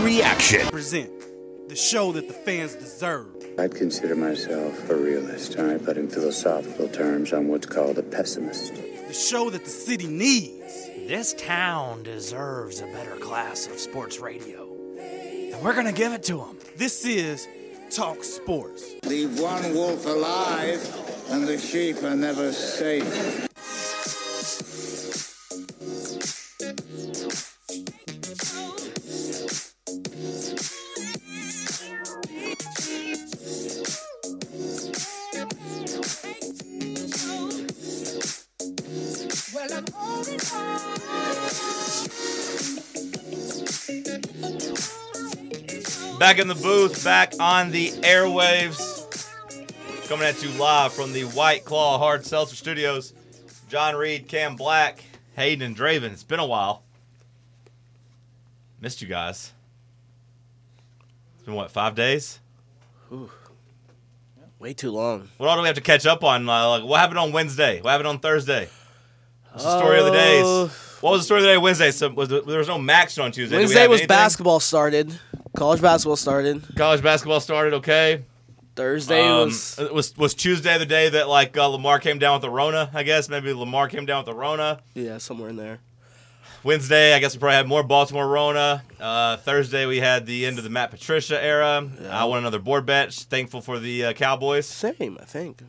reaction. Present the show that the fans deserve. I'd consider myself a realist, all right, but in philosophical terms, I'm what's called a pessimist. The show that the city needs. This town deserves a better class of sports radio, and we're gonna give it to them. This is Talk Sports. Leave one wolf alive, and the sheep are never safe. Back in the booth, back on the airwaves. Coming at you live from the White Claw Hard Seltzer Studios. John Reed, Cam Black, Hayden, and Draven. It's been a while. Missed you guys. It's been, 5 days? Ooh. Way too long. What all do we have to catch up on? What happened on Wednesday? What happened on Thursday? What's the story of the days? What was the story of the day Wednesday? So there was no match on Tuesday. Wednesday was basketball started. College basketball started. College basketball started, okay. Thursday was Tuesday the day that Lamar came down with the Rona, I guess. Maybe Lamar came down with the Rona. Yeah, somewhere in there. Wednesday, I guess we probably had more Baltimore Rona. Thursday, we had the end of the Matt Patricia era. Yeah. I won another board bet. Thankful for the Cowboys. Same, I think.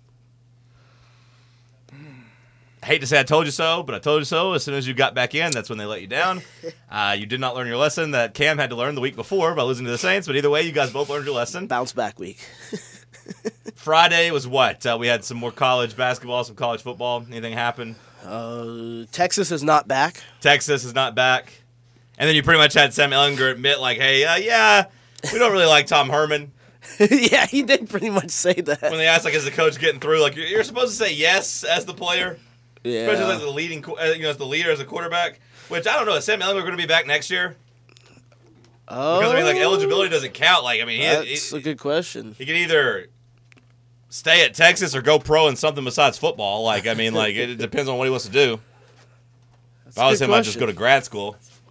I hate to say I told you so, but I told you so. As soon as you got back in, that's when they let you down. You did not learn your lesson that Cam had to learn the week before by losing to the Saints. But either way, you guys both learned your lesson. Bounce back week. Friday was what? We had some more college basketball, some college football. Anything happen? Texas is not back. Texas is not back. And then you pretty much had Sam Ehlinger admit, hey, we don't really like Tom Herman. Yeah, he did pretty much say that. When they asked, is the coach getting through? You're supposed to say yes as the player. Yeah. Especially as the leading, as the leader, as a quarterback. Which, I don't know, is Sam Ehlinger going to be back next year? Oh. Because, eligibility doesn't count. That's a good question. He can either stay at Texas or go pro in something besides football. It depends on what he wants to do. If I was him, I'd just go to grad school.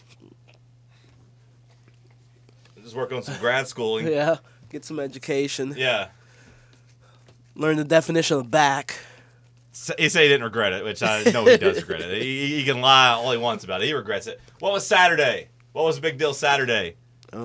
Just work on some grad schooling. Yeah, get some education. Yeah. Learn the definition of back. He said he didn't regret it, which I know he does regret it. He can lie all he wants about it. He regrets it. What was Saturday? What was the big deal Saturday?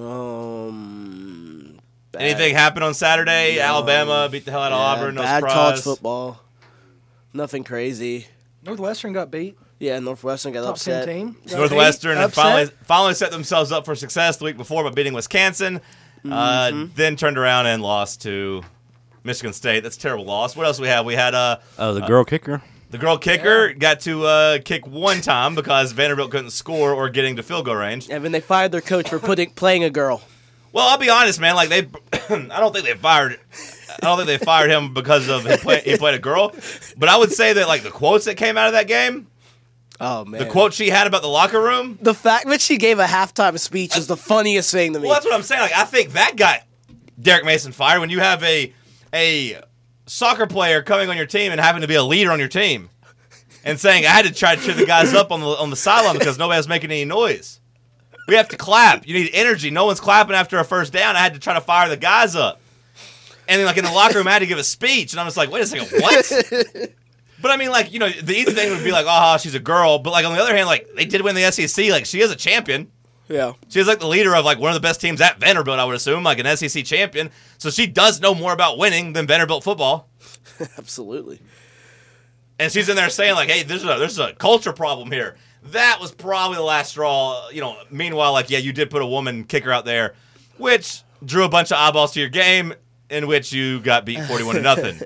Anything happened on Saturday? No. Alabama beat the hell out of Auburn. No bad surprise. College football. Nothing crazy. Northwestern got beat. Yeah, Northwestern got Top upset. 10 team. Northwestern had finally set themselves up for success the week before by beating Wisconsin. Then turned around and lost to Michigan State. That's a terrible loss. What else do we have? We had the girl kicker. The girl kicker got to kick one time because Vanderbilt couldn't score or getting to field goal range. And then they fired their coach for playing a girl. Well, I'll be honest, man. I don't think they fired him because of he played a girl. But I would say that the quotes that came out of that game. Oh man, the quote she had about the locker room. The fact that she gave a halftime speech is the funniest thing to me. Well, that's what I'm saying. I think that got Derek Mason fired when you have a soccer player coming on your team and having to be a leader on your team and saying, I had to try to cheer the guys up on the sideline because nobody was making any noise. We have to clap. You need energy. No one's clapping after a first down. I had to try to fire the guys up. And then, in the locker room, I had to give a speech. And I'm just like, wait a second, what? But, the easy thing would be she's a girl. But, on the other hand, they did win the SEC. She is a champion. Yeah. She's the leader of one of the best teams at Vanderbilt, I would assume, an SEC champion. So she does know more about winning than Vanderbilt football. Absolutely. And she's in there saying hey, there's a culture problem here. That was probably the last straw. Meanwhile, you did put a woman kicker out there, which drew a bunch of eyeballs to your game, in which you got beat 41-0.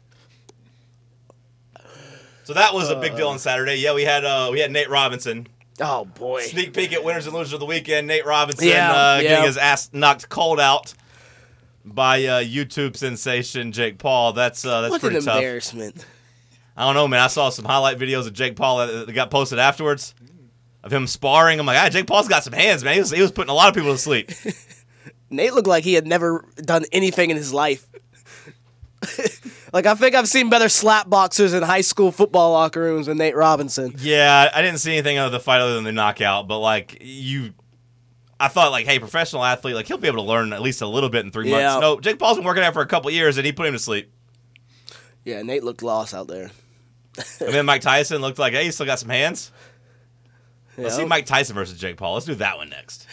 So that was a big deal on Saturday. Yeah, we had Nate Robinson. Oh, boy. Sneak peek at winners and losers of the weekend. Nate Robinson getting his ass knocked cold out by YouTube sensation Jake Paul. That's what pretty an tough. Embarrassment. I don't know, man. I saw some highlight videos of Jake Paul that got posted afterwards of him sparring. I'm like, Jake Paul's got some hands, man. He was putting a lot of people to sleep. Nate looked like he had never done anything in his life. I think I've seen better slap boxers in high school football locker rooms than Nate Robinson. Yeah, I didn't see anything of the fight other than the knockout, but I I thought, like, hey, professional athlete, like, he'll be able to learn at least a little bit in 3 Yeah. months. No, Jake Paul's been working out for a couple years, and he put him to sleep. Yeah, Nate looked lost out there. And then Mike Tyson looked like, hey, he's still got some hands. Let's see Yeah. Mike Tyson versus Jake Paul. Let's do that one next.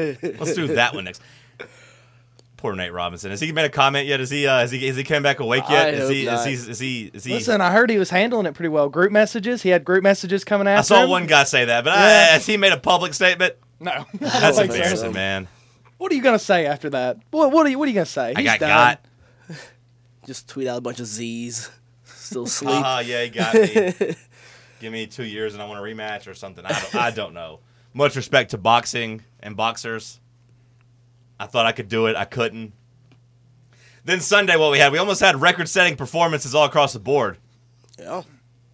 Poor Nate Robinson. Has he made a comment yet? Has he came back awake yet? I hope not. Is he? Listen, I heard he was handling it pretty well. Group messages. He had group messages coming I after saw him. one guy say that, but Yeah. has he made a public statement? No. That's think so. embarrassing, man. What are you gonna say after that? What are you gonna say? I He's got done. got. Just tweet out a bunch of Z's. Still sleep. Yeah, he got me. Give me 2 years and I want a rematch or something. I don't know. Much respect to boxing and boxers. I thought I could do it. I couldn't. Then Sunday, what we almost had record-setting performances all across the board. Yeah.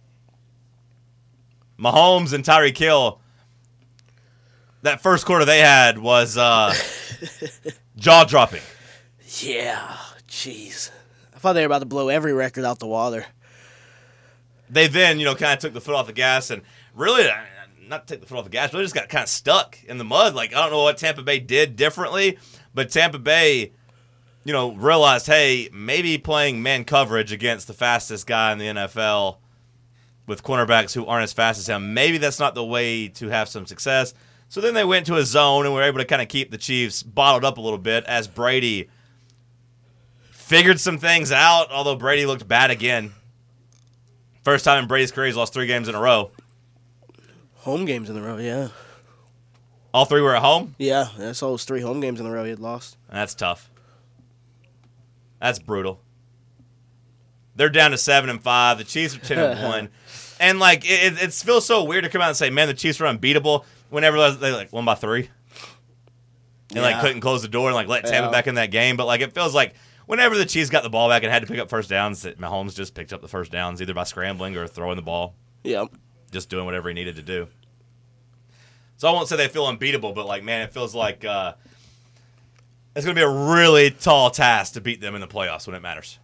Mahomes and Tyreek Hill, that first quarter they had was jaw-dropping. Yeah. Jeez. I thought they were about to blow every record out the water. They then, kind of took the foot off the gas and really, not take the foot off the gas, really just got kind of stuck in the mud. Like, I don't know what Tampa Bay did differently, but Tampa Bay, realized, hey, maybe playing man coverage against the fastest guy in the NFL with cornerbacks who aren't as fast as him, maybe that's not the way to have some success. So then they went to a zone and were able to kind of keep the Chiefs bottled up a little bit as Brady figured some things out, although Brady looked bad again. First time in Brady's career, he's lost 3 games in a row. Home games in a row, yeah. All 3 were at home? Yeah, that's all those 3 home games in a row he had lost. That's tough. That's brutal. They're down to 7-5. The Chiefs are 10-1. And, like, it feels so weird to come out and say, man, the Chiefs are unbeatable whenever they, like, won by 3. And, like, couldn't close the door and, like, let Tampa back in that game. But, like, it feels like whenever the Chiefs got the ball back and had to pick up first downs, that Mahomes just picked up the first downs either by scrambling or throwing the ball. Yep. Just doing whatever he needed to do. So I won't say they feel unbeatable, but, like, man, it feels like it's going to be a really tall task to beat them in the playoffs when it matters.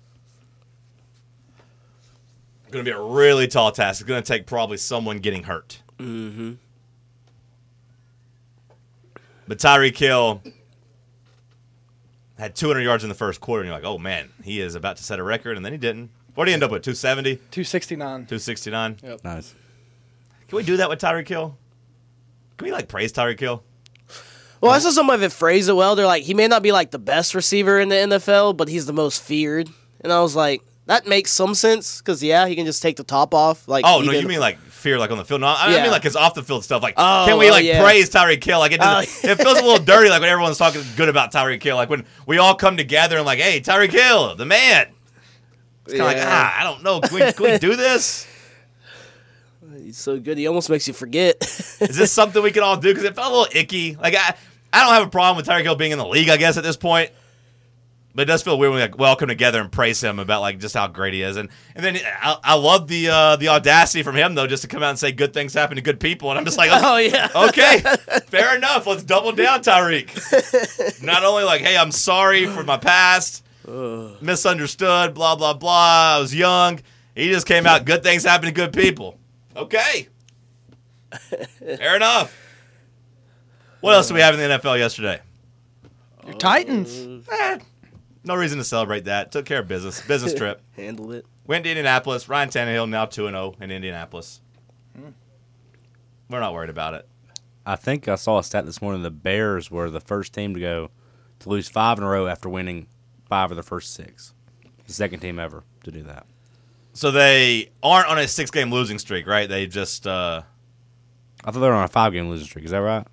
It's going to be a really tall task. It's going to take probably someone getting hurt. Mm-hmm. But Tyreek Hill had 200 yards in the first quarter, and you're like, oh, man, he is about to set a record, and then he didn't. What did he end up with, 270? 269. 269? Yep. Nice. Can we do that with Tyreek Hill? Can we, like, praise Tyreek Hill? Well, I saw somebody that phrased it well. They're like, he may not be like the best receiver in the NFL, but he's the most feared. And I was like, that makes some sense because, he can just take the top off. Like, Oh, no, you mean like fear like on the field? No, I Yeah. mean like his off-the-field stuff. Like, Oh, can we like yeah. praise Tyreek Hill? Like, it feels a little dirty like when everyone's talking good about Tyreek Hill. Like when we all come together and like, hey, Tyreek Hill, the man. It's kind of like, I don't know. Can we do this? He's so good, he almost makes you forget. Is this something we can all do? Because it felt a little icky. Like, I don't have a problem with Tyreek Hill being in the league, I guess, at this point. But it does feel weird when we all come together and praise him about like just how great he is, and then I love the audacity from him though, just to come out and say good things happen to good people, and I'm just like, Oh, yeah. okay, fair enough. Let's double down, Tyreek. Not only like, hey, I'm sorry for my past, misunderstood, blah blah blah. I was young. He just came out. Good things happen to good people. Okay, fair enough. What else did we have in the NFL yesterday? Your Titans. No reason to celebrate that. Took care of business. Business trip. Handled it. Went to Indianapolis. Ryan Tannehill now 2-0 in Indianapolis. We're not worried about it. I think I saw a stat this morning. The Bears were the first team to lose 5 in a row after winning 5 of their first 6. The second team ever to do that. So they aren't on a 6-game losing streak, right? They just I thought they were on a 5-game losing streak. Is that right?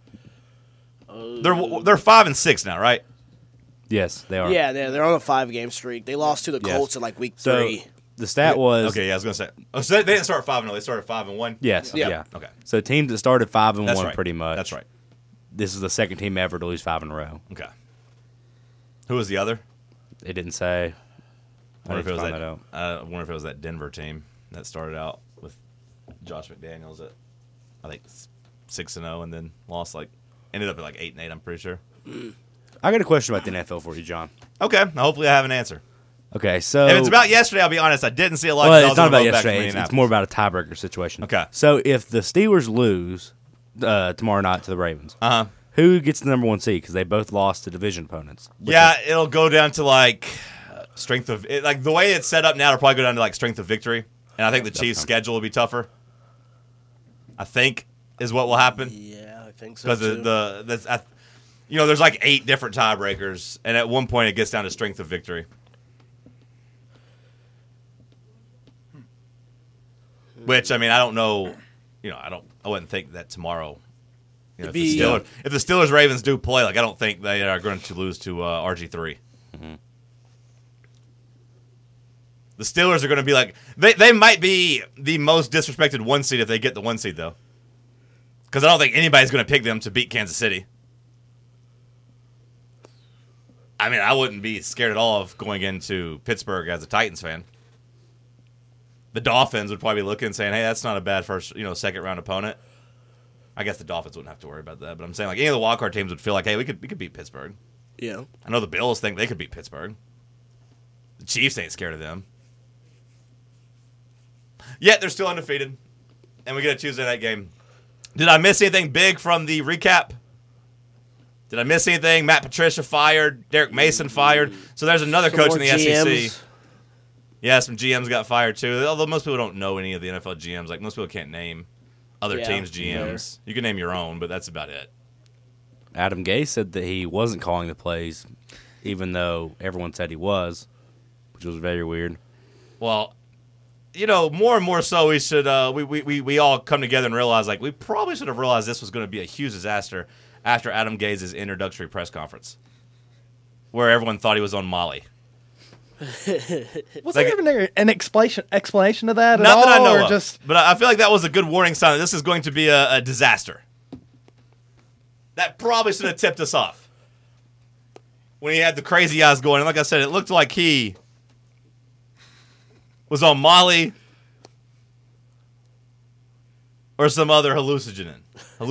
they're 5-6 now, right? Yes, they are. Yeah, they're on a 5-game streak. They lost to the Yes. Colts in like week So 3. the stat was Okay, yeah, I was gonna say. Oh, so they didn't start 5-0. They started 5-1. yes, Yeah. yeah. Okay, So teams that started 5 and that's 1 right. pretty much. That's right. This is the second team ever to lose 5 in a row. Okay. Who was the other? They didn't say. I wonder if it was find that. that out. I wonder if it was that Denver team that started out with Josh McDaniels at I think 6-0 and then lost ended up at 8-8. I'm pretty sure. I got a question about the NFL for you, John. Okay, hopefully I have an answer. Okay, so If it's about yesterday, I'll be honest. I didn't see a lot. well, because I it's was not on the about road back from yesterday. It's Indianapolis. more about a tiebreaker situation. Okay. So if the Steelers lose tomorrow night to the Ravens, Who gets the number 1 seed? Because they both lost to division opponents. Yeah, it'll go down to like strength of like the way it's set up now. It'll probably go down to like strength of victory, and I think the Chiefs' schedule will be tougher. I think is what will happen. Yeah, I think so. Because there's like 8 different tiebreakers, and at one point it gets down to strength of victory. Which I mean, I don't know. I wouldn't think that tomorrow. If the Steelers Ravens do play, like I don't think they are going to lose to RG3. Mm-hmm. The Steelers are going to be like they might be the most disrespected 1 seed if they get the 1 seed though, because I don't think anybody's going to pick them to beat Kansas City. I mean, I wouldn't be scared at all of going into Pittsburgh as a Titans fan. The Dolphins would probably be looking and saying, "Hey, that's not a bad second round opponent." I guess the Dolphins wouldn't have to worry about that, but I'm saying like any of the wildcard teams would feel like, "Hey, we could beat Pittsburgh." Yeah, I know the Bills think they could beat Pittsburgh. The Chiefs ain't scared of them. Yet they're still undefeated, and we get a Tuesday night game. Did I miss anything big from the recap? Did I miss anything? Matt Patricia fired. Derek Mason fired. So there's another coach in the SEC. Yeah, some GMs got fired too. Although most people don't know any of the NFL GMs. Like most people can't name other teams' GMs. You can name your own, but that's about it. Adam Gase said that he wasn't calling the plays, even though everyone said he was, which was very weird. Well, more and more so, we should we all come together and realize like we probably should have realized this was going to be a huge disaster after Adam Gase's introductory press conference, where everyone thought he was on Molly. Was there even an explanation of that? Not that I know of. But I feel like that was a good warning sign that this is going to be a disaster. That probably should have tipped us off when he had the crazy eyes going. And like I said, it looked like he was on Molly or some other hallucinogen.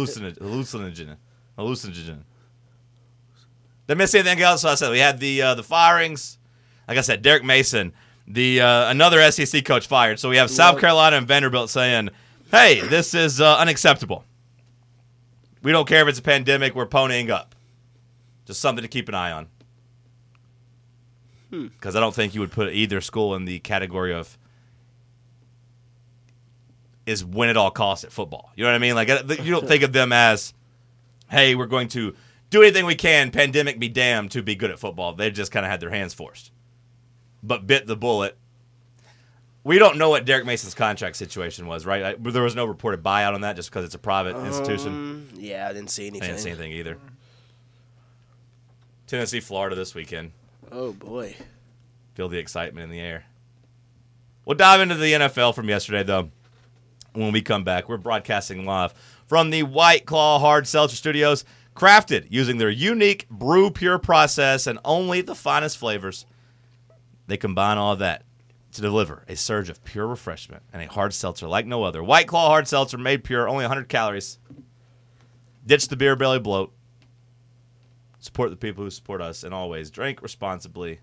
Did I miss anything else? So I said we had the firings. Like I said, Derek Mason, another SEC coach fired. So we have South Carolina and Vanderbilt saying, hey, this is unacceptable. We don't care if it's a pandemic. We're ponying up. Just something to keep an eye on. Because I don't think you would put either school in the category of is win at all costs at football. You know what I mean? Like you don't think of them as, hey, we're going to do anything we can, pandemic be damned, to be good at football. They just kind of had their hands forced. But bit the bullet. We don't know what Derek Mason's contract situation was, right? There was no reported buyout on that just because it's a private institution. Yeah, I didn't see anything. I didn't see anything either. Tennessee, Florida this weekend. Oh, boy. Feel the excitement in the air. We'll dive into the NFL from yesterday, though, when we come back. We're broadcasting live from the White Claw Hard Seltzer Studios, crafted using their unique brew pure process and only the finest flavors. They combine all of that to deliver a surge of pure refreshment and a hard seltzer like no other. White Claw Hard Seltzer, made pure, only 100 calories. Ditch the beer belly bloat. Support the people who support us, and always drink responsibly.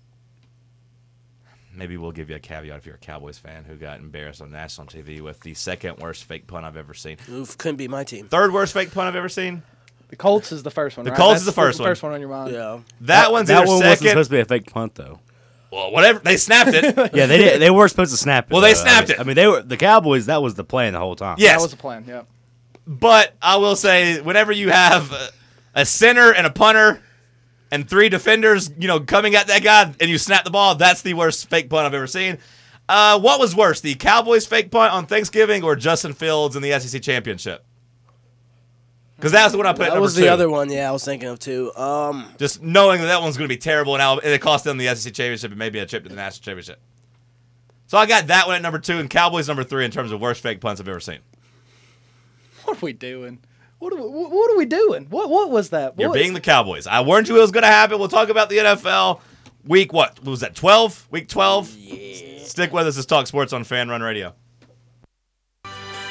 Maybe we'll give you a caveat if you're a Cowboys fan who got embarrassed on national TV with the second worst fake punt I've ever seen. Oof, couldn't be my team. Third worst fake punt I've ever seen? The Colts is the first one, The right? Colts That's is the first one. The first one on your mind. Yeah. That one's that either one second. wasn't supposed to be a fake punt, though. Well, whatever. They snapped it. Yeah, they did. They were supposed to snap it. Well, they though. snapped it. I mean, they were the Cowboys. That was the plan the whole time. Yes. That was the plan, yeah. But I will say, whenever you have a center and a punter and 3 defenders, coming at that guy, and you snap the ball, that's the worst fake punt I've ever seen. What was worse, the Cowboys fake punt on Thanksgiving or Justin Fields in the SEC Championship? Because that's the one I put at That number was 2. the other one, yeah, I was thinking of too. Just knowing that one's going to be terrible, and it cost them the SEC Championship and maybe a trip to the National Championship. So I got that one at number 2, and Cowboys number 3 in terms of worst fake punts I've ever seen. What are we doing? What are we doing? What was that? You're What? being the Cowboys. I warned you it was going to happen. We'll talk about the NFL. Week what? Was that 12? Week 12? Yeah. Stick with us. This is Talk Sports on Fan Run Radio. I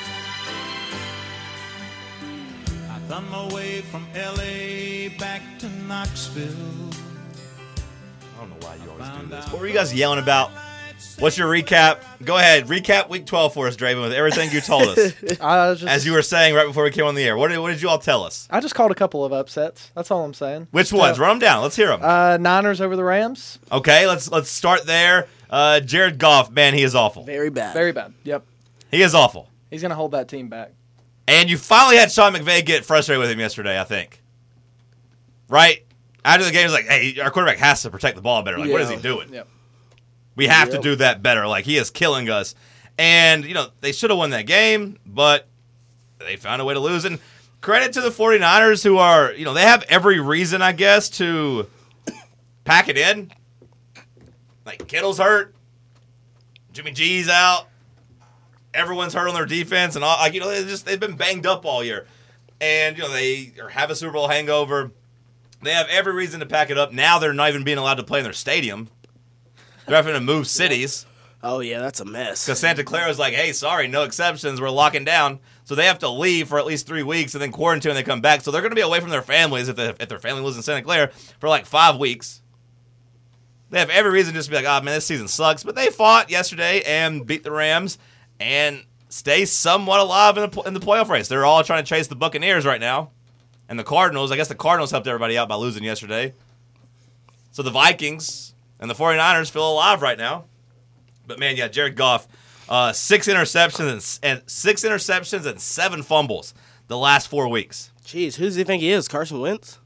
found my way from L.A. back to Knoxville. I don't know why you always do this. What were you guys yelling about What's your recap? Go ahead. Recap Week 12 for us, Draven, with everything you told us. As you were saying right before we came on the air. What did you all tell us? I just called a couple of upsets. That's all I'm saying. Which ones? Run them down. Let's hear them. Niners over the Rams. Okay, let's start there. Jared Goff, man, he is awful. Very bad. Very bad. Yep. He is awful. He's going to hold that team back. And you finally had Sean McVay get frustrated with him yesterday, I think. Right? After the game, he was like, hey, our quarterback has to protect the ball better. Like, what is he doing? Yep. We have to do that better. Like, he is killing us. And, they should have won that game, but they found a way to lose. And credit to the 49ers who are, they have every reason, I guess, to pack it in. Like, Kittle's hurt. Jimmy G's out. Everyone's hurt on their defense. And, all, they've been banged up all year. And, they have a Super Bowl hangover. They have every reason to pack it up. Now they're not even being allowed to play in their stadium. They're having to move cities. Oh, yeah, that's a mess. Because Santa Clara's like, hey, sorry, no exceptions. We're locking down. So they have to leave for at least 3 weeks and then quarantine when they come back. So they're going to be away from their families if their family lives in Santa Clara for like 5 weeks. They have every reason just to be like, oh, man, this season sucks. But they fought yesterday and beat the Rams and stay somewhat alive in the playoff race. They're all trying to chase the Buccaneers right now. And the Cardinals, I guess the Cardinals helped everybody out by losing yesterday. So the Vikings and the 49ers feel alive right now. But, man, yeah, Jared Goff, 6 interceptions and 7 fumbles the last 4 weeks. Jeez, who does he think he is? Carson Wentz?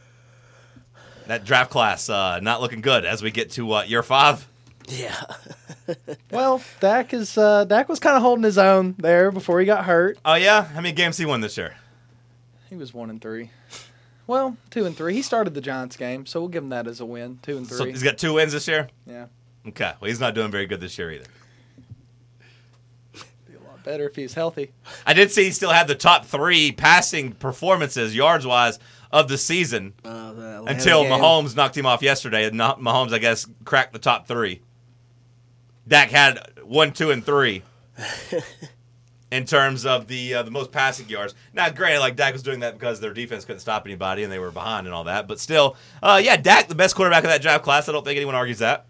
That draft class not looking good as we get to year 5. Yeah. Well, Dak was kind of holding his own there before he got hurt. Oh, yeah? How many games he won this year? He was 1-3. Well, 2-3. He started the Giants game, so we'll give him that as a win. 2-3. So he's got 2 wins this year? Yeah. Okay. Well, he's not doing very good this year either. Be a lot better if he's healthy. I did see he still had the top 3 passing performances, yards-wise, of the season until Mahomes knocked him off yesterday. And Mahomes, I guess, cracked the top 3. Dak had 1, 2, and 3. In terms of the most passing yards. Now, granted, like Dak was doing that because their defense couldn't stop anybody and they were behind and all that. But still, Dak, the best quarterback of that draft class. I don't think anyone argues that.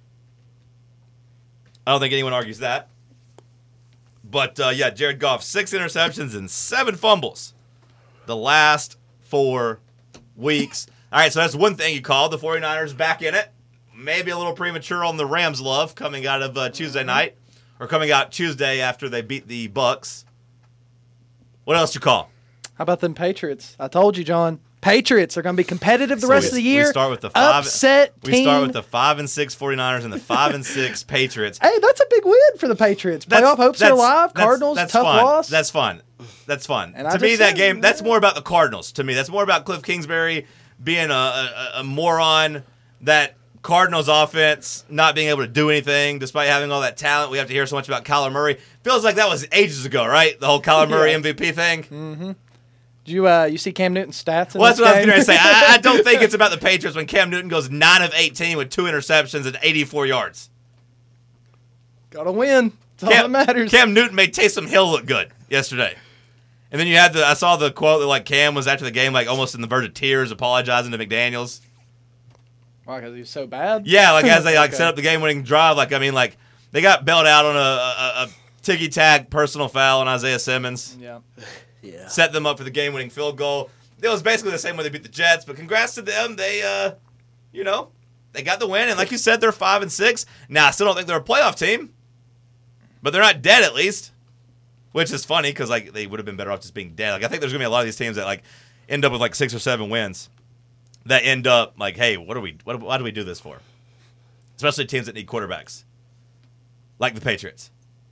But, Jared Goff, 6 interceptions and 7 fumbles the last 4 weeks. All right, so that's one thing you called. The 49ers back in it. Maybe a little premature on the Rams love coming out of Tuesday night. Or coming out Tuesday after they beat the Bucks. What else you call? How about them Patriots? I told you, John. Patriots are going to be competitive the rest of the year. We start with the upset team. We start with the 5-6 49ers and the 5-6 Patriots. Hey, that's a big win for the Patriots. Playoff hopes are alive. Cardinals, tough loss. That's fun. And to me, that game, that's more about the Cardinals. To me, that's more about Cliff Kingsbury being a moron. That Cardinals offense not being able to do anything despite having all that talent. We have to hear so much about Kyler Murray. Feels like that was ages ago, right? The whole Kyler Murray MVP thing. Mm-hmm. Did you see Cam Newton's stats? Well, that's what I was going to say. I don't think it's about the Patriots when Cam Newton goes 9 of 18 with 2 interceptions and 84 yards. Got to win. That's all that matters. Cam Newton made Taysom Hill look good yesterday. And then you had I saw the quote that Cam was after the game almost in the verge of tears apologizing to McDaniels. Why, because he was so bad? Yeah, as they set up the game-winning drive, they got bailed out on a ticky-tack personal foul on Isaiah Simmons. Yeah. Set them up for the game-winning field goal. It was basically the same way they beat the Jets, but congrats to them. They, they got the win, and like you said, they're 5-6. Now, I still don't think they're a playoff team, but they're not dead at least, which is funny because they would have been better off just being dead. I think there's going to be a lot of these teams that end up with 6 or 7 wins. That end up hey, why do we do this for? Especially teams that need quarterbacks, like the Patriots,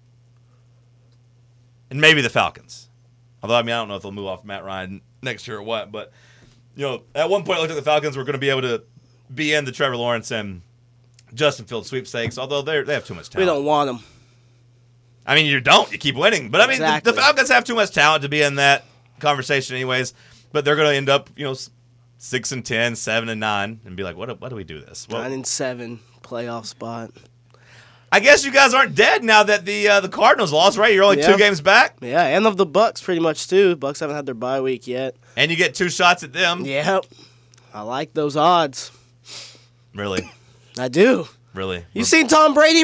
and maybe the Falcons. Although I don't know if they'll move off Matt Ryan next year or what. But at one point, I looked at the Falcons were going to be able to be in the Trevor Lawrence and Justin Fields sweepstakes. Although they have too much talent. We don't want them. You don't. You keep winning, but Exactly. the Falcons have too much talent to be in that conversation, anyways. But they're going to end up 6-10, 7-9, and be like, why do we do this? 9-7 playoff spot. I guess you guys aren't dead now that the Cardinals lost, right? You're only 2 games back. Yeah, and of the Bucks pretty much too. Bucks haven't had their bye week yet. And you get 2 shots at them. Yep. I like those odds. Really? I do. Really? You seen Tom Brady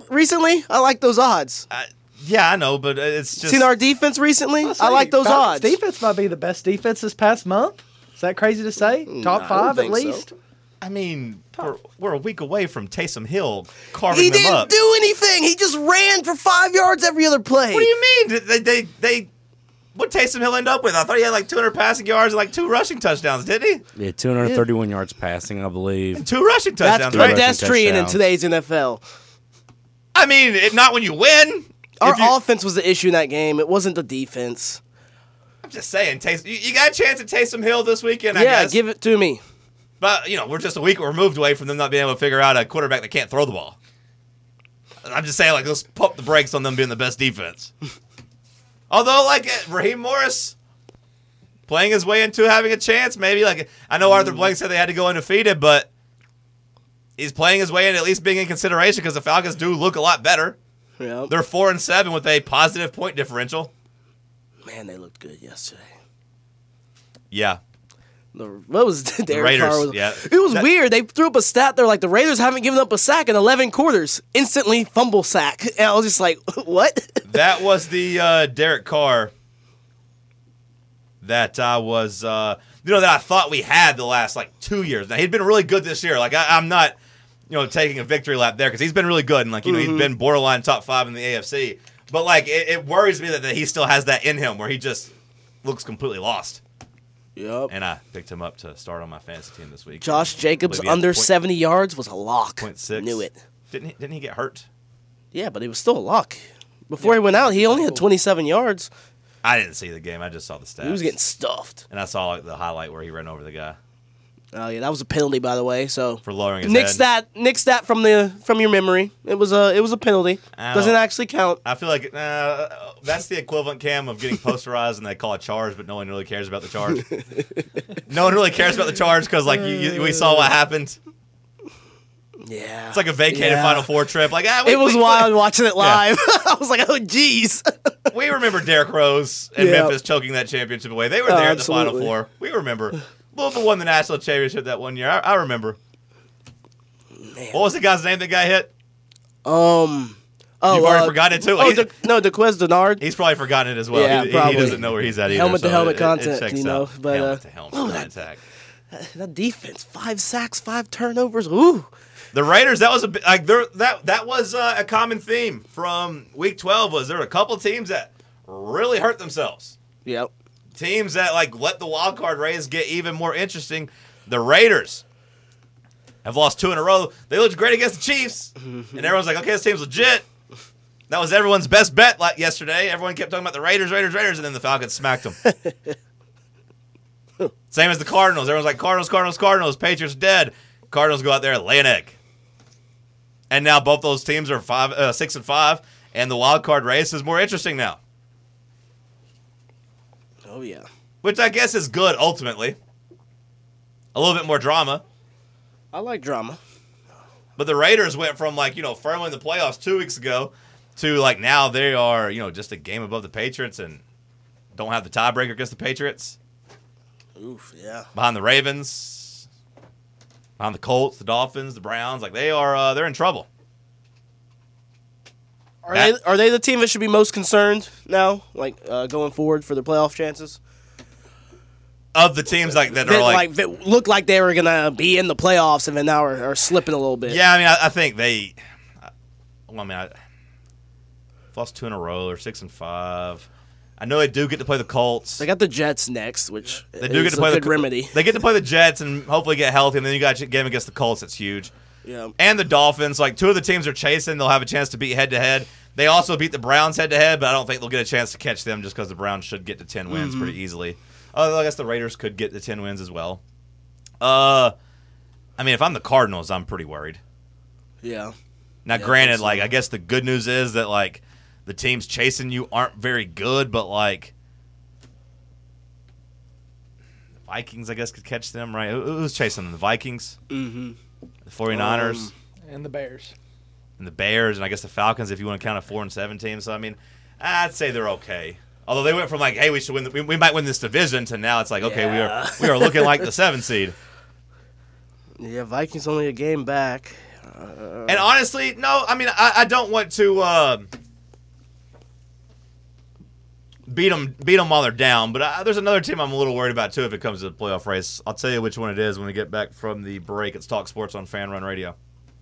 recently? I like those odds. Yeah, I know, but it's just Seen our defense recently? I like those odds. Defense might be the best defense this past month. Is that crazy to say? Top I don't 5 at think so. least. I mean, we're a week away from Taysom Hill carving He them didn't up. do anything. He just ran for 5 yards every other play. What do you mean? They what Taysom Hill end up with? I thought he had like 200 passing yards and like 2 rushing touchdowns, didn't he? Yeah, 231 yards passing, I believe. 2 rushing touchdowns. That's right? pedestrian in touchdowns. today's NFL. I mean, not when you win. Our If you- offense was the issue in that game. It wasn't the defense. I'm just saying, you got a chance at Taysom Hill this weekend, I Yeah, guess. give it to me. But, we're just a week removed away from them not being able to figure out a quarterback that can't throw the ball. I'm just saying, let's pump the brakes on them being the best defense. Although, Raheem Morris playing his way into having a chance, maybe. I know Arthur Blank said they had to go undefeated, but he's playing his way in at least being in consideration because the Falcons do look a lot better. Yeah. They're 4-7 with a positive point differential. Man, they looked good yesterday. Yeah. What was Derek Raiders, Carr? yeah. It was weird. They threw up a stat. They're like, the Raiders haven't given up a sack in 11 quarters. Instantly fumble sack. And I was just like, what? That was the Derek Carr that I was, that I thought we had the last 2 years. Now he'd been really good this year. I'm not, taking a victory lap there because he's been really good and he's been borderline top 5 in the AFC. But it worries me that he still has that in him where he just looks completely lost. Yep. And I picked him up to start on my fantasy team this week. Josh Jacobs Believe he had under 70 yards was a lock. 0.6. Knew it. Didn't he get hurt? Yeah, but it was still a lock. Before he went out, he only had 27 yards. I didn't see the game. I just saw the stats. He was getting stuffed. And I saw the highlight where he ran over the guy Oh yeah, that was a penalty, by the way. So for lowering his head. Nix that from your memory. It was a penalty. Doesn't actually count. I feel like that's the equivalent, Cam, of getting posterized and they call a charge, but no one really cares about the charge. No one really cares about the charge because we saw what happened. Yeah, It's like a vacated Final Four trip. It was wild watching it live. I was like, oh jeez. We remember Derrick Rose and Yeah. Memphis choking that championship away. They were there at the Final absolutely. Four. We remember. Louisville won the national championship that one year. I remember. Man. What was the guy's name that got hit? Oh, You've already forgotten it too. Dequez Denard. He's probably forgotten it as well. Yeah, he probably. doesn't know where he's at either. Helmet to so helmet it contact, checks you know, out. but, Helmet to helmet contact. That defense, 5 sacks, 5 turnovers. Ooh. The Raiders, that was that was a common theme from Week 12. Was there were a couple teams that really hurt themselves? Yep. Teams that let the wild card race get even more interesting. The Raiders have lost 2 in a row. They looked great against the Chiefs, and everyone's like, "Okay, this team's legit." That was everyone's best bet yesterday. Everyone kept talking about the Raiders, and then the Falcons smacked them. Same as the Cardinals. Everyone's like, Cardinals. Patriots dead. Cardinals go out there and lay an egg. And now both those teams are 6-5, and the wild card race is more interesting now. Oh yeah. Which I guess is good ultimately. A little bit more drama. I like drama. But the Raiders went from firmly in the playoffs 2 weeks ago to now they are, just a game above the Patriots and don't have the tiebreaker against the Patriots. Oof, yeah. Behind the Ravens, behind the Colts, the Dolphins, the Browns, they're in trouble. Are they the team that should be most concerned now, going forward for their playoff chances? Of the teams that are that looked like they were gonna be in the playoffs and then now are slipping a little bit. Yeah, I mean, I think they. Lost 2 in a row. They're 6-5. I know they do get to play the Colts. They got the Jets next, which They do get to play a good the remedy. They get to play the Jets and hopefully get healthy, and then you got a game against the Colts. That's huge. Yeah. And the Dolphins. 2 of the teams are chasing. They'll have a chance to beat head-to-head. They also beat the Browns head-to-head, but I don't think they'll get a chance to catch them just because the Browns should get to 10 wins pretty easily. Although I guess the Raiders could get to 10 wins as well. I mean, if I'm the Cardinals, I'm pretty worried. Yeah. Now, granted, I guess the good news is that, the teams chasing you aren't very good, but, the Vikings, I guess, could catch them, right? Who's chasing them? The Vikings? Mm-hmm. The 49ers? And the Bears. And the Bears, and I guess the Falcons, if you want to count a 4-7 team. So, I mean, I'd say they're okay. Although they went from, hey, we should win, we might win this division, to now it's okay, we are looking like the 7 seed. Yeah, Vikings only a game back. And honestly, no, I mean, I don't want to beat them while they're down, but there's another team I'm a little worried about, too, if it comes to the playoff race. I'll tell you which one it is when we get back from the break. It's Talk Sports on Fan Run Radio.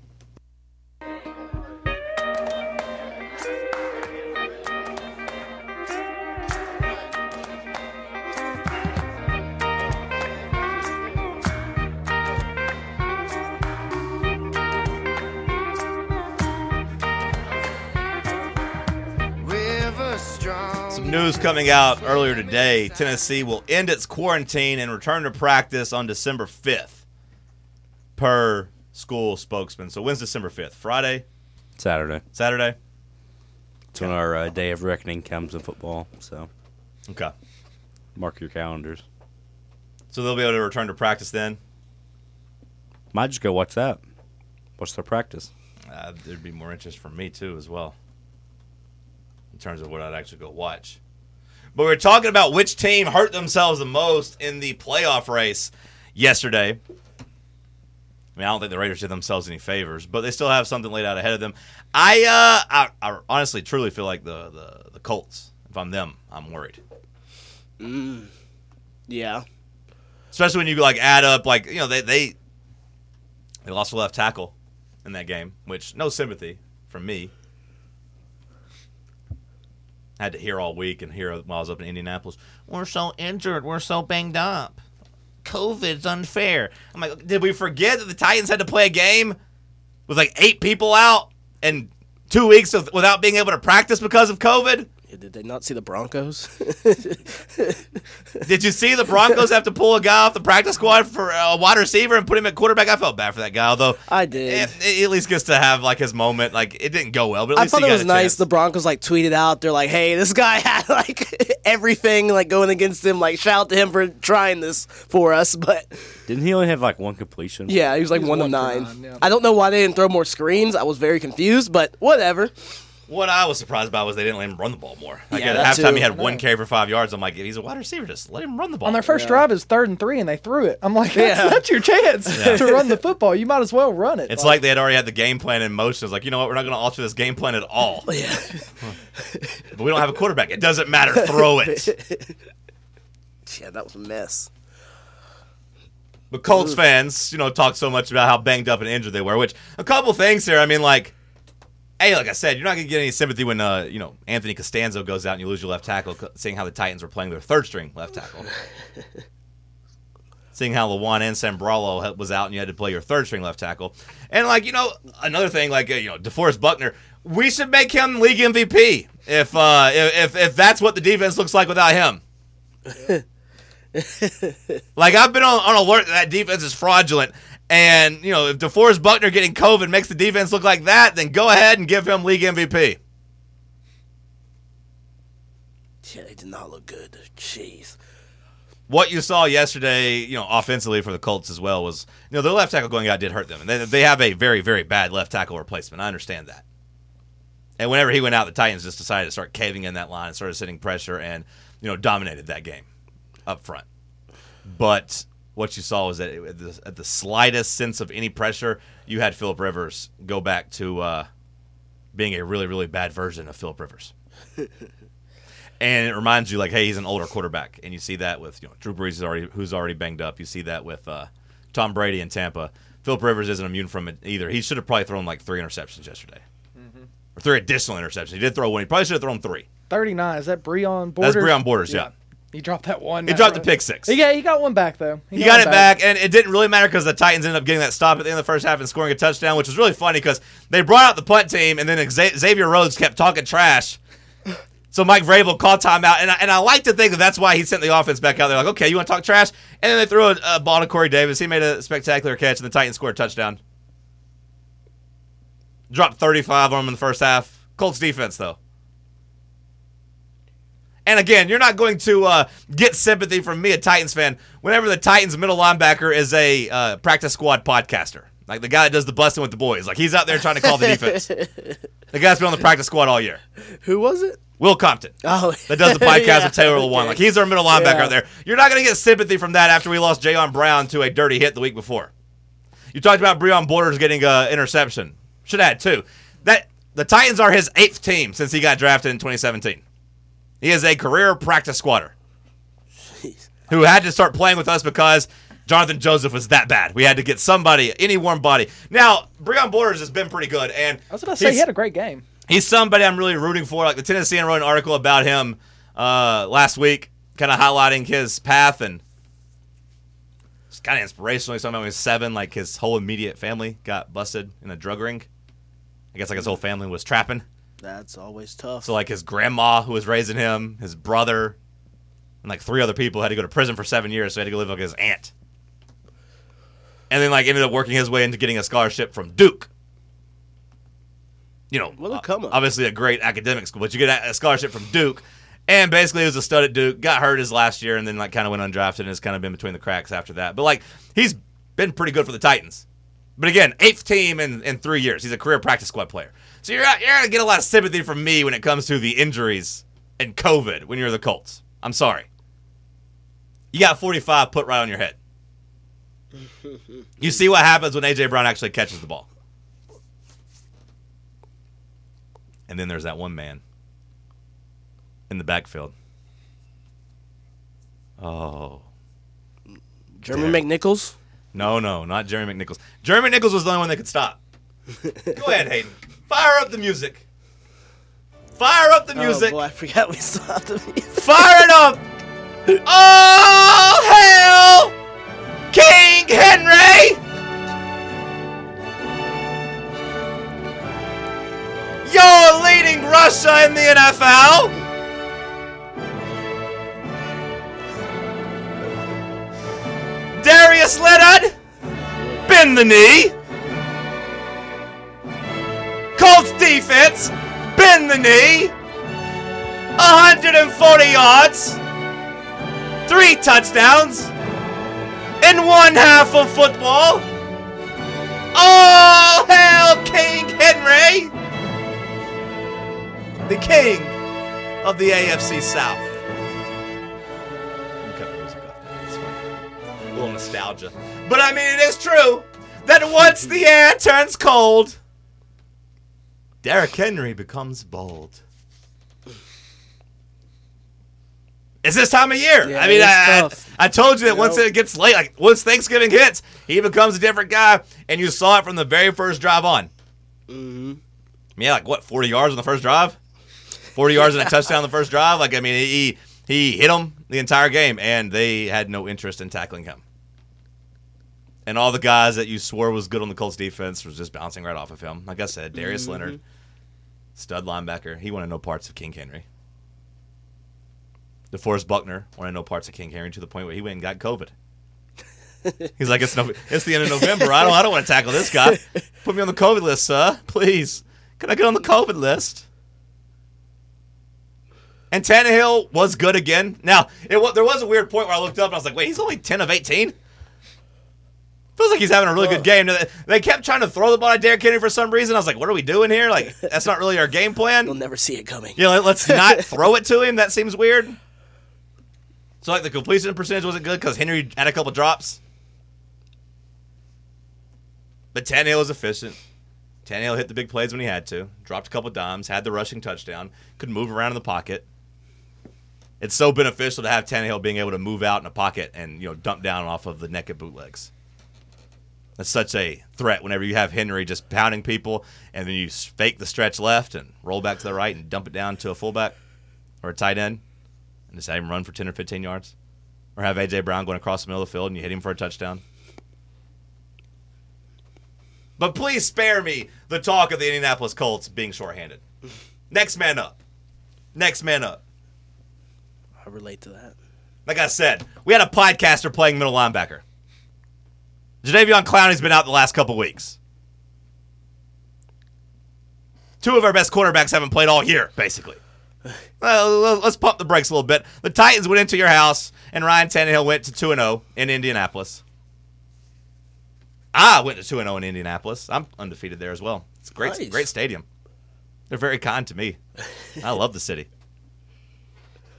Some news coming out earlier today. Tennessee will end its quarantine and return to practice on December 5th, per school spokesman. So when's December 5th? Friday? Saturday. Saturday? It's when our day of reckoning comes in football. So Okay. mark your calendars. So they'll be able to return to practice then? Might just go watch that. Watch their practice. There'd be more interest from me, too, as well, in terms of what I'd actually go watch. But we're talking about which team hurt themselves the most in the playoff race yesterday. I mean, I don't think the Raiders did themselves any favors, but they still have something laid out ahead of them. I honestly, truly feel like the Colts. If I'm them, I'm worried. Yeah. Especially when you like add up, like, you know, they lost a left tackle in that game, which no sympathy from me. I had to hear all week and hear while I was up in Indianapolis. We're so injured. We're so banged up. COVID's unfair. I'm like, did we forget that the Titans had to play a game with like 8 people out and 2 weeks without being able to practice because of COVID? Did they not see the Broncos? Did you see the Broncos have to pull a guy off the practice squad for a wide receiver and put him at quarterback? I felt bad for that guy, although I did. It at least gets to have like his moment. Like, it didn't go well, but at least I thought he it got was a nice. chance. The Broncos like tweeted out, they're like, "Hey, this guy had like everything like going against him. Like, shout out to him for trying this for us." But Didn't he only have like one completion? yeah, he was like He was 1 of 1 for 9. 9, yeah. I don't know why they didn't throw more screens. I was very confused, but whatever. What I was surprised about was they didn't let him run the ball more. Like, Yeah, at that halftime, too. he had 1 carry for 5 yards. I'm like, if he's a wide receiver, just let him run the ball. On their first drive is 3rd and 3, and they threw it. I'm like, that's your chance to run the football. You might as well run it. It's like they had already had the game plan in motion. It's like, you know what? We're not going to alter this game plan at all. Yeah. But we don't have a quarterback. It doesn't matter. Throw it. Yeah, that was a mess. But Colts fans, you know, talk so much about how banged up and injured they were, which a couple things here. I mean, like, hey, like I said, you're not going to get any sympathy when, you know, Anthony Costanzo goes out and you lose your left tackle, seeing how the Titans were playing their 3rd-string left tackle. Seeing how Lawan and Sambralo was out and you had to play your 3rd-string left tackle. And, like, you know, another thing, like, you know, DeForest Buckner, we should make him league MVP if that's what the defense looks like without him. Like, I've been on alert that defense is fraudulent. And, you know, if DeForest Buckner getting COVID makes the defense look like that, then go ahead and give him league MVP. Yeah, they did not look good. Jeez. What you saw yesterday, you know, offensively for the Colts as well was, you know, their left tackle going out did hurt them. And they have a very, very bad left tackle replacement. I understand that. And whenever he went out, the Titans just decided to start caving in that line and started sitting pressure and, you know, dominated that game up front. But what you saw was that at the slightest sense of any pressure, you had Phillip Rivers go back to being a really, really bad version of Phillip Rivers. And it reminds you, like, hey, he's an older quarterback. And you see that with, you know, Drew Brees who's already banged up. You see that with Tom Brady in Tampa. Phillip Rivers isn't immune from it either. He should have probably thrown like 3 interceptions yesterday. Or 3 additional interceptions. He did throw 1. He probably should have thrown 3. 39. Is that Breon Borders? That's Breon Borders, yeah. He dropped that one. He dropped the pick 6. Yeah, he got one back, though. He got it back, and it didn't really matter because the Titans ended up getting that stop at the end of the first half and scoring a touchdown, which was really funny because they brought out the punt team, and then Xavier Rhodes kept talking trash. So Mike Vrabel called timeout, and I like to think that that's why he sent the offense back out there. Like, okay, you want to talk trash? And then they threw a ball to Corey Davis. He made a spectacular catch, and the Titans scored a touchdown. Dropped 35 on him in the first half. Colts defense, though. And again, you're not going to get sympathy from me, a Titans fan, whenever the Titans middle linebacker is a practice squad podcaster. Like the guy that does the busting with the boys. Like, he's out there trying to call the defense. The guy's been on the practice squad all year. Who was it? Will Compton. Oh, that does the podcast yeah, with Taylor Lewan. Like, he's our middle linebacker Yeah. out there. You're not going to get sympathy from that after we lost Jayon Brown to a dirty hit the week before. You talked about Breon Borders getting an interception. Should have had 2. The Titans are his 8th team since he got drafted in 2017. He is a career practice squatter who had to start playing with us because Jonathan Joseph was that bad. We had to get somebody, any warm body. Now, Breon Borders has been pretty good. And I was about to say, he had a great game. He's somebody I'm really rooting for. Like the Tennessean wrote an article about him last week, kind of highlighting his path, and it's kind of inspirational. He's talking about when he was 7, like his whole immediate family got busted in a drug ring. I guess like his whole family was trapping. That's always tough. So like his grandma who was raising him, his brother, and like 3 other people had to go to prison for 7 years, so he had to go live with his aunt. And then like ended up working his way into getting a scholarship from Duke. You know, obviously a great academic school, but you get a scholarship from Duke. And basically he was a stud at Duke, got hurt his last year, and then like kind of went undrafted and has kind of been between the cracks after that. But like he's been pretty good for the Titans. But again, 8th team in 3 years. He's a career practice squad player. So you're going to get a lot of sympathy from me when it comes to the injuries and COVID when you're the Colts. I'm sorry. You got 45 put right on your head. You see what happens when A.J. Brown actually catches the ball. And then there's that one man in the backfield. Oh. Jeremy McNichols? No, not Jeremy McNichols. Jeremy McNichols was the only one that could stop. Go ahead, Hayden. Fire up the music. Fire up the music. Oh, boy, I forgot we still have the music. Fire it up. Oh, hail King Henry. You're leading Russia in the NFL. Darius Leonard, bend the knee. Colts defense, bend the knee. 140 yards, 3 touchdowns, in 1 half of football. All hail King Henry, the king of the AFC South. A little nostalgia. But I mean, it is true that once the air turns cold, Derrick Henry becomes bold. It's this time of year. Yeah, I mean, I told you that once it gets late, like once Thanksgiving hits, he becomes a different guy, and you saw it from the very first drive on. Mm-hmm. Yeah, like what, 40 yards on the first drive? 40 yards and a touchdown on the first drive? Like, I mean, he hit them the entire game, and they had no interest in tackling him. And all the guys that you swore was good on the Colts defense was just bouncing right off of him. Like I said, Darius Leonard, stud linebacker. He wanted no parts of King Henry. DeForest Buckner wanted no parts of King Henry to the point where he went and got COVID. He's like, it's the end of November. I don't want to tackle this guy. Put me on the COVID list, sir. Please. Can I get on the COVID list? And Tannehill was good again. Now, there was a weird point where I looked up and I was like, wait, he's only 10 of 18? Feels like he's having a really good game. They kept trying to throw the ball at Derrick Henry for some reason. I was like, what are we doing here? Like, that's not really our game plan. You'll never see it coming. Yeah, let's not throw it to him. That seems weird. So, like, the completion percentage wasn't good because Henry had a couple drops. But Tannehill was efficient. Tannehill hit the big plays when he had to. Dropped a couple dimes. Had the rushing touchdown. Could move around in the pocket. It's so beneficial to have Tannehill being able to move out in a pocket and, dump down off of the naked bootlegs. That's such a threat whenever you have Henry just pounding people and then you fake the stretch left and roll back to the right and dump it down to a fullback or a tight end and just have him run for 10 or 15 yards. Or have A.J. Brown going across the middle of the field and you hit him for a touchdown. But please spare me the talk of the Indianapolis Colts being shorthanded. Next man up. Next man up. I relate to that. Like I said, we had a podcaster playing middle linebacker. Jadeveon Clowney's been out the last couple weeks. 2 of our best quarterbacks haven't played all year, basically. Let's pump the brakes a little bit. The Titans went into your house, and Ryan Tannehill went to 2-0 in Indianapolis. I went to 2-0 in Indianapolis. I'm undefeated there as well. It's a great stadium. They're very kind to me. I love the city.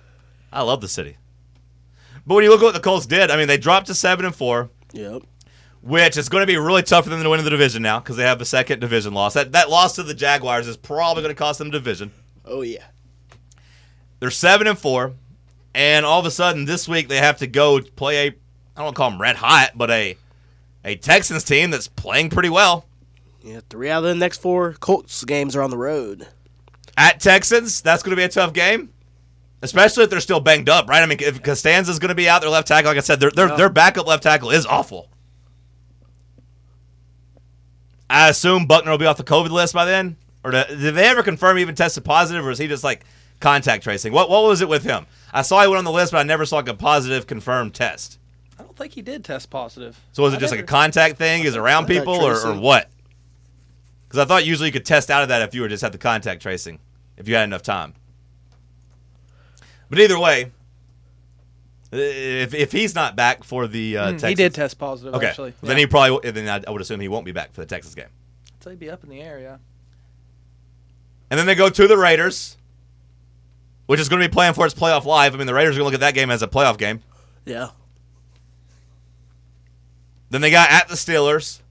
But when you look at what the Colts did, I mean, they dropped to 7-4. Yep. which is going to be really tough for them to win the division now because they have the second division loss. That loss to the Jaguars is probably going to cost them the division. Oh, yeah. They're 7-4, and all of a sudden this week they have to go play I don't want to call them red hot, but a Texans team that's playing pretty well. Yeah, 3 out of the next 4 Colts games are on the road. At Texans, that's going to be a tough game, especially if they're still banged up, right? I mean, if Costanza's going to be out, their left tackle, like I said, their backup left tackle is awful. I assume Buckner will be off the COVID list by then? Or did they ever confirm he even tested positive, or is he just like contact tracing? What was it with him? I saw he went on the list, but I never saw like a positive confirmed test. I don't think he did test positive. So was it just like a contact thing? Is it around people or what? Because I thought usually you could test out of that if you were just had the contact tracing, if you had enough time. But either way, if he's not back for the Texans. He did test positive, okay. actually. Then he probably, then I would assume he won't be back for the Texas game. So he'd be up in the air, yeah. And then they go to the Raiders, which is going to be playing for its playoff live. I mean, the Raiders are going to look at that game as a playoff game. Yeah. Then they got at the Steelers.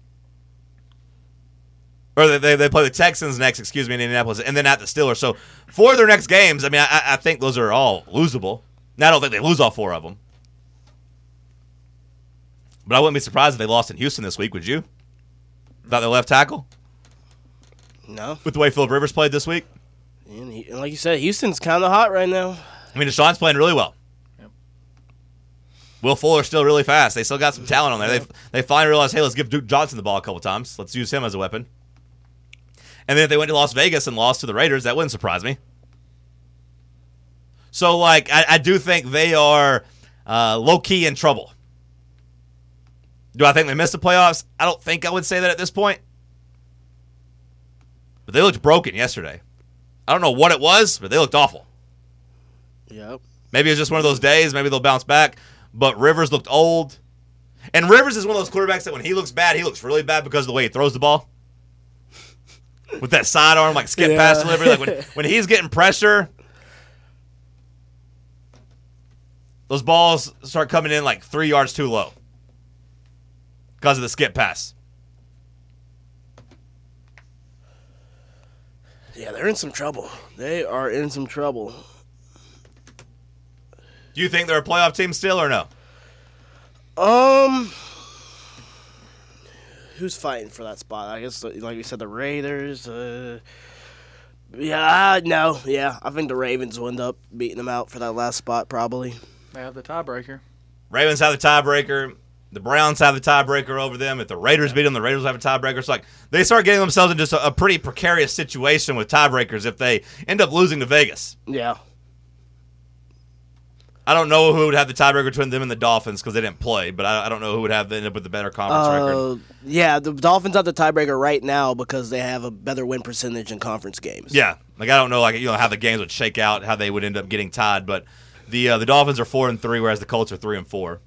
Or they play the Texans next, in Indianapolis, and then at the Steelers. So for their next games, I mean, I think those are all losable. Now, I don't think they lose all 4 of them. But I wouldn't be surprised if they lost in Houston this week, would you? Without their left tackle? No. With the way Phillip Rivers played this week? And like you said, Houston's kind of hot right now. I mean, Deshaun's playing really well. Yep. Will Fuller's still really fast. They still got some talent on there. They finally realized, hey, let's give Duke Johnson the ball a couple times. Let's use him as a weapon. And then if they went to Las Vegas and lost to the Raiders, that wouldn't surprise me. So, like, I do think they are low-key in trouble. Do I think they missed the playoffs? I don't think I would say that at this point. But they looked broken yesterday. I don't know what it was, but they looked awful. Yep. Maybe it was just one of those days. Maybe they'll bounce back. But Rivers looked old. And Rivers is one of those quarterbacks that when he looks bad, he looks really bad because of the way he throws the ball. With that sidearm, like skip pass delivery. Like when he's getting pressure, those balls start coming in like 3 yards too low because of the skip pass. Yeah, they're in some trouble. They are in some trouble. Do you think they're a playoff team still or no? Who's fighting for that spot? I guess, like you said, the Raiders. I think the Ravens will end up beating them out for that last spot, probably. They have the tiebreaker. Ravens have the tiebreaker. The Browns have the tiebreaker over them. If the Raiders beat them, the Raiders have a tiebreaker. So, like, they start getting themselves in just a pretty precarious situation with tiebreakers if they end up losing to Vegas. Yeah. I don't know who would have the tiebreaker between them and the Dolphins because they didn't play, but I don't know who would end up with the better conference record. Yeah, the Dolphins have the tiebreaker right now because they have a better win percentage in conference games. Yeah, like I don't know, how the games would shake out, how they would end up getting tied, but the Dolphins are 4-3, whereas the Colts are 3-4.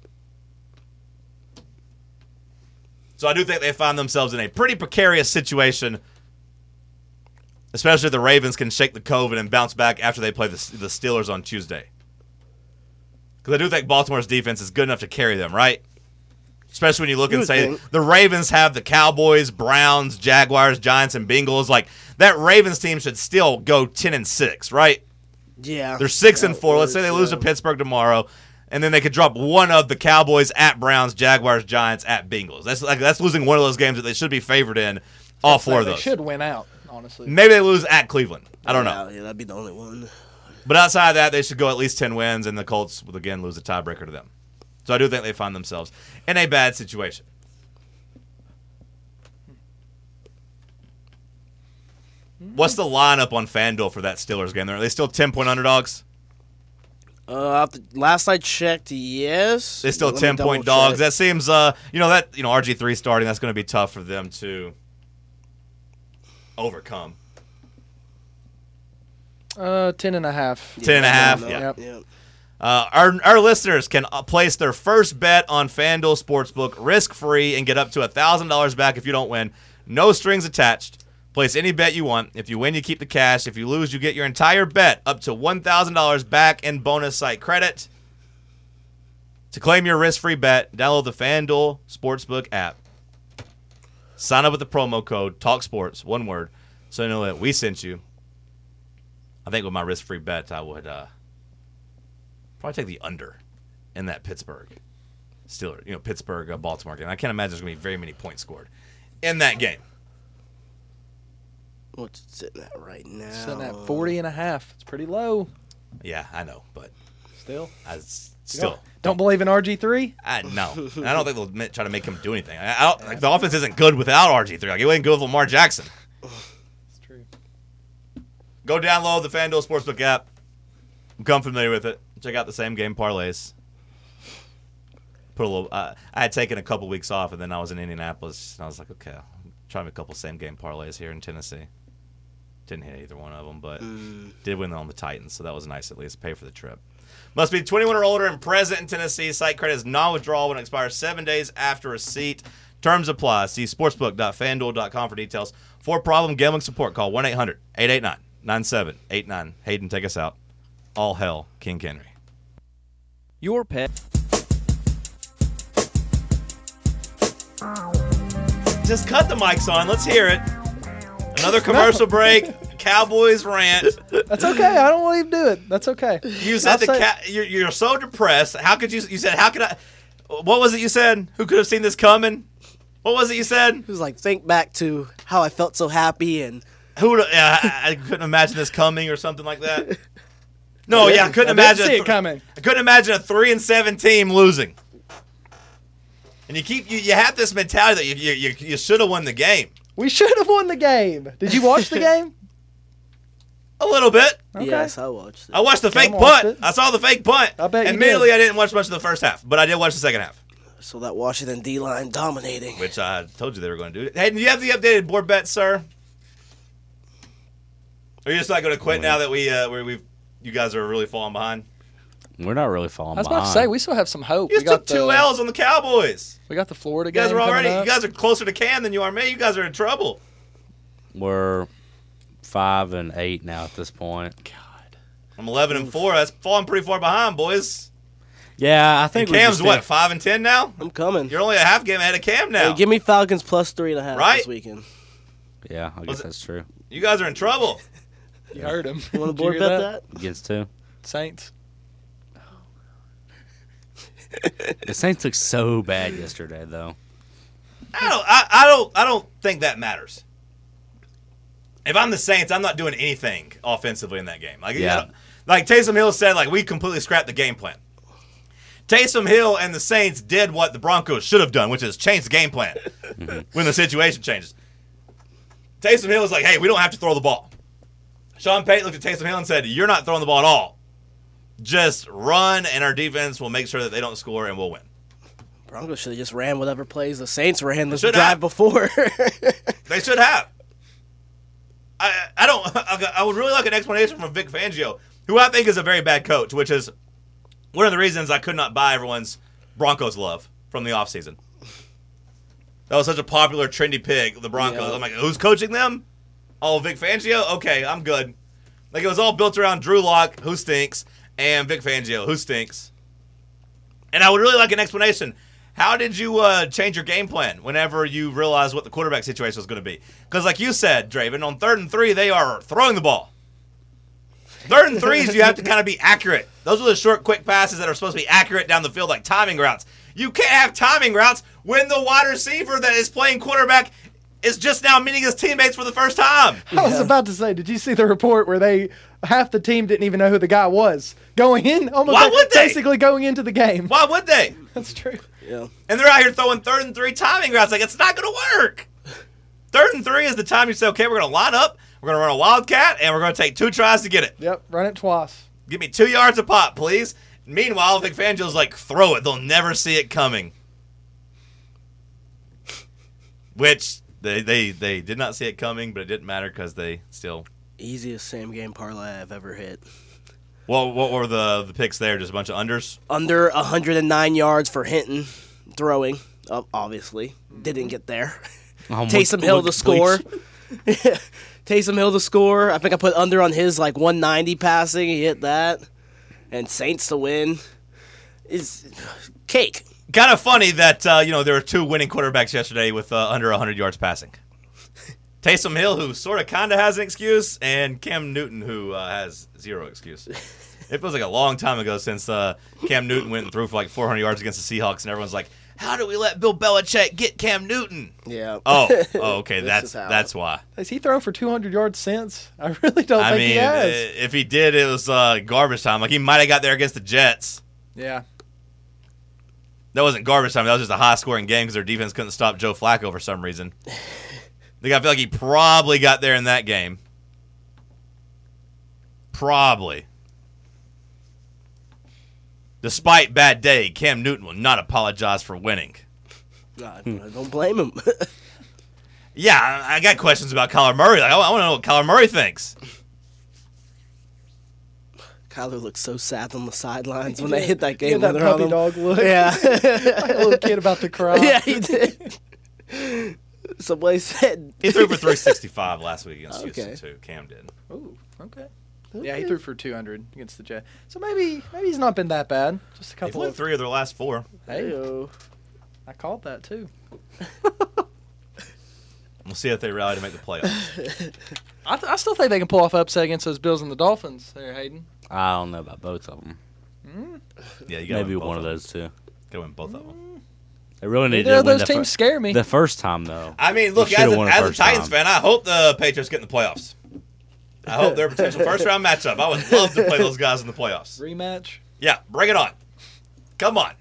So I do think they find themselves in a pretty precarious situation, especially if the Ravens can shake the COVID and bounce back after they play the Steelers on Tuesday. Because I do think Baltimore's defense is good enough to carry them, right? Especially when you look and say the Ravens have the Cowboys, Browns, Jaguars, Giants, and Bengals. Like, that Ravens team should still go 10-6, right? Yeah. They're 6-4. Let's say they lose to Pittsburgh tomorrow, and then they could drop one of the Cowboys at Browns, Jaguars, Giants, at Bengals. That's losing one of those games that they should be favored in. All 4 of those. They should win out, honestly. Maybe they lose at Cleveland. I don't know. Yeah, that'd be the only one. But outside of that, they should go at least 10 wins, and the Colts will again lose a tiebreaker to them. So I do think they find themselves in a bad situation. What's the lineup on FanDuel for that Steelers game? Are they still 10-point underdogs? Last I checked, yes. They're still 10-point dogs. That seems, RG3 starting, that's going to be tough for them to overcome. 10.5. 10.5, yeah. Yep. Our listeners can place their first bet on FanDuel Sportsbook risk-free and get up to $1,000 back if you don't win. No strings attached. Place any bet you want. If you win, you keep the cash. If you lose, you get your entire bet up to $1,000 back in bonus site credit. To claim your risk-free bet, download the FanDuel Sportsbook app. Sign up with the promo code TalkSports, one word, so you know that we sent you. I think with my risk-free bet, I would probably take the under in that Pittsburgh Baltimore game. I can't imagine there's going to be very many points scored in that game. What's it sitting at right now? Sitting at 40.5. It's pretty low. Yeah, I know, but Still. Don't believe in RG3? No. I don't think they'll try to make him do anything. The offense isn't good without RG3. Like, it wasn't good with Lamar Jackson. That's true. Go download the FanDuel Sportsbook app. Become familiar with it. Check out the same game parlays. I had taken a couple weeks off, and then I was in Indianapolis, and I was like, okay, I'll try a couple same game parlays here in Tennessee. Didn't hit either one of them, but did win on the Titans, so that was nice at least. Pay for the trip. Must be 21 or older and present in Tennessee. Site credit is non-withdrawal when it expires 7 days after receipt. Terms apply. See sportsbook.fanduel.com for details. For problem gambling support, call 1-800-889-9789. Hayden, take us out. All hell, King Henry. Your pet. Just cut the mics on. Let's hear it. Another commercial break. Cowboys rant. That's okay. I don't want to even do it. That's okay. You said you're so depressed. How could you? You said, how could I? What was it you said? Who could have seen this coming? What was it you said? It was like, think back to how I felt so happy and who would? I couldn't imagine this coming or something like that. No, I couldn't imagine see it coming. I couldn't imagine a 3-7 team losing. And you have this mentality that you should have won the game. We should have won the game. Did you watch the game? A little bit. Okay. Yes, I watched it. I watched the fake Cam watched punt. it. I saw the fake punt. I bet you Admittedly, did. I didn't watch much of the first half, but I did watch the second half. So that Washington D-line dominating. Which I told you they were going to do. Hey, do you have the updated board bets, sir? Are you just not going to quit now that you guys are really falling behind? We're not really falling I was behind. about to say, we still have some hope. You took 2 L's on the Cowboys. We got the Florida You game guys are coming up. You guys are closer to Cam than you are me. You guys are in trouble. We're 5-8 now at this point. I'm 11-4. That's falling pretty far behind, boys. Yeah, I think And Cam's what, 5-10 now? I'm coming. You're only a half game ahead of Cam now. Hey, give me Falcons plus 3.5 Right? this weekend. Yeah, I guess that's true. You guys are in trouble. You heard him. You want Did to board hear bet that? Against two. Saints. The Saints looked so bad yesterday, though. I don't think that matters. If I'm the Saints, I'm not doing anything offensively in that game. Like Taysom Hill said, we completely scrapped the game plan. Taysom Hill and the Saints did what the Broncos should have done, which is change the game plan when the situation changes. Taysom Hill was like, hey, we don't have to throw the ball. Sean Payton looked at Taysom Hill and said, you're not throwing the ball at all. Just run, and our defense will make sure that they don't score, and we'll win. Broncos should have just ran whatever plays the Saints ran this should drive have. before. They should have. I would really like an explanation from Vic Fangio, who I think is a very bad coach, which is one of the reasons I could not buy everyone's Broncos love from the offseason. That was such a popular, trendy pick, the Broncos. Yeah. I'm like, who's coaching them? Oh, Vic Fangio? Okay, I'm good. Like, it was all built around Drew Lock, who stinks, and Vic Fangio, who stinks. And I would really like an explanation. How did you change your game plan whenever you realized what the quarterback situation was going to be? Because like you said, Draven, on 3rd and 3, they are throwing the ball. 3rd and 3s, you have to kind of be accurate. Those are the short, quick passes that are supposed to be accurate down the field like timing routes. You can't have timing routes when the wide receiver that is playing quarterback is just now meeting his teammates for the first time. I was about to say, did you see the report where half the team didn't even know who the guy was going in? Why would they? Basically going into the game. Why would they? That's true. Yeah. And they're out here throwing 3rd and 3 timing routes. Like, it's not going to work. 3rd and 3 is the time you say, okay, we're going to line up, we're going to run a wildcat, and we're going to take 2 tries to get it. Yep, run it twice. Give me 2 yards a pop, please. Meanwhile, Vic Fangio's like, throw it. They'll never see it coming. Which they did not see it coming, but it didn't matter because they still. Easiest same game parlay I've ever hit. What were the picks there? Just a bunch of unders? Under 109 yards for Hinton throwing, obviously. Didn't get there. Taysom Hill to score. Taysom Hill to score. I think I put under on his 190 passing. He hit that. And Saints to win. Cake. Kind of funny that there were 2 winning quarterbacks yesterday with under 100 yards passing. Taysom Hill, who sort of kind of has an excuse, and Cam Newton, who has zero excuse. It feels like a long time ago since Cam Newton went and threw for like 400 yards against the Seahawks, and everyone's like, how do we let Bill Belichick get Cam Newton? Yeah. Oh, okay, that's why. Has he thrown for 200 yards since? I really don't think he has. If he did, it was garbage time. Like, he might have got there against the Jets. Yeah. That wasn't garbage time. That was just a high-scoring game because their defense couldn't stop Joe Flacco for some reason. I feel like he probably got there in that game. Probably. Despite bad day, Cam Newton will not apologize for winning. I don't blame him. Yeah, I got questions about Kyler Murray. Like, I want to know what Kyler Murray thinks. Kyler looked so sad on the sidelines when they hit that game. He had that puppy dog look. Yeah. Like a little kid about to cry. Yeah, he did. Somebody said He threw for 365 last week against Houston, too. Cam did. Ooh, okay. Yeah, he threw for 200 against the Jets. So maybe he's not been that bad. Just a They've couple won of 3 of their last 4. Hey, I called that too. We'll see if they rally to make the playoffs. I still think they can pull off upset against those Bills and the Dolphins there, Hayden. I don't know about both of them. Yeah, you got Maybe one of those two. Got to win both of them. They really need Neither to of win those teams scare me. The first time, though. I mean, look, You as should've a won Titans first time. fan, I hope the Patriots get in the playoffs. I hope they're a potential first-round matchup. I would love to play those guys in the playoffs. Rematch? Yeah, bring it on. Come on.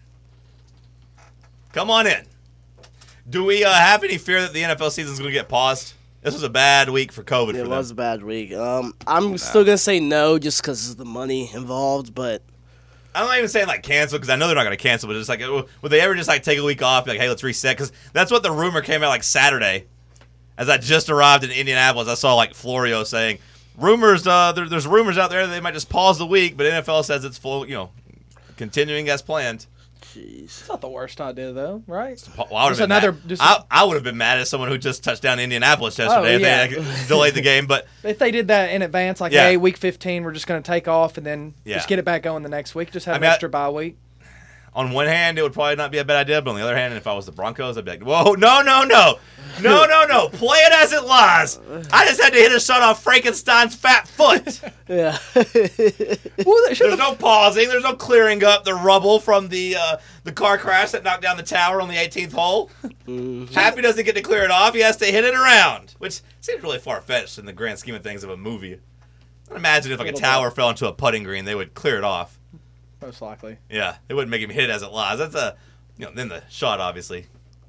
Come on in. Do we have any fear that the NFL season is going to get paused? This was a bad week for COVID for them. It was a bad week. I'm still going to say no just because of the money involved, but I'm not even saying like cancel because I know they're not going to cancel, but just like, would they ever just like take a week off, be like, hey, let's reset? Because that's what the rumor came out like Saturday. As I just arrived in Indianapolis, I saw like Florio saying, rumors, there's rumors out there that they might just pause the week, but NFL says it's full, continuing as planned. jeez. It's not the worst idea, though, right? Well, I would have been mad. I would have been mad as someone who just touched down Indianapolis yesterday if they delayed the game. But if they did that in advance, like, hey, week 15, we're just going to take off and then just get it back going the next week, just have an extra bye week. On one hand, it would probably not be a bad idea, but on the other hand, if I was the Broncos, I'd be like, whoa, no. Play it as it lies. I just had to hit a shot off Frankenstein's fat foot. Yeah. There's no pausing. There's no clearing up the rubble from the car crash that knocked down the tower on the 18th hole. Happy doesn't get to clear it off. He has to hit it around, which seems really far-fetched in the grand scheme of things of a movie. I imagine if like a tower fell into a putting green, they would clear it off. Most likely. Yeah, they wouldn't make him hit it as it lies. That's then the shot obviously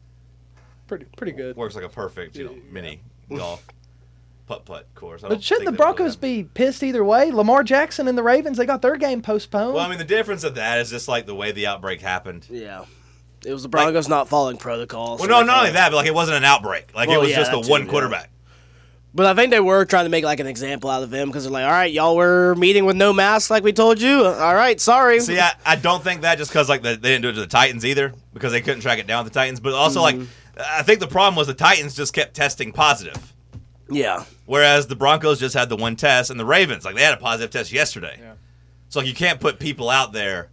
pretty good. Works like a perfect, mini golf putt-putt course. But shouldn't the Broncos be pissed either way? Lamar Jackson and the Ravens, they got their game postponed. Well, I mean, the difference of that is just like the way the outbreak happened. Yeah. It was the Broncos not following protocols. Well, not only that, but like it wasn't an outbreak. Like it was just the one quarterback. But I think they were trying to make like an example out of him because they're like, all right, y'all were meeting with no mask like we told you. All right, sorry. See, I don't think that just because like they didn't do it to the Titans either because they couldn't track it down with the Titans. But also like I think the problem was the Titans just kept testing positive. Yeah. Whereas the Broncos just had the one test and the Ravens, like they had a positive test yesterday. Yeah. So like you can't put people out there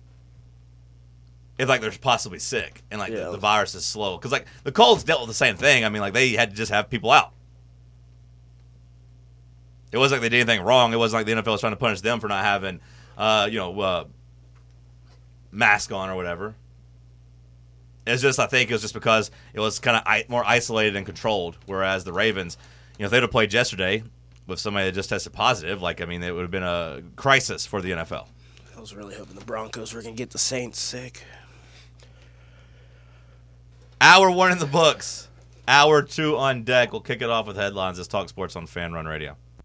if like they're possibly sick and like the virus is slow. Because like the Colts dealt with the same thing. I mean like they had to just have people out. It wasn't like they did anything wrong. It wasn't like the NFL was trying to punish them for not having, mask on or whatever. It's just, I think it was just because it was kind of more isolated and controlled. Whereas the Ravens, if they'd have played yesterday with somebody that just tested positive, like, I mean, it would have been a crisis for the NFL. I was really hoping the Broncos were going to get the Saints sick. Hour 1 in the books. Hour 2 on deck. We'll kick it off with headlines. Let's talk sports on Fan Run Radio.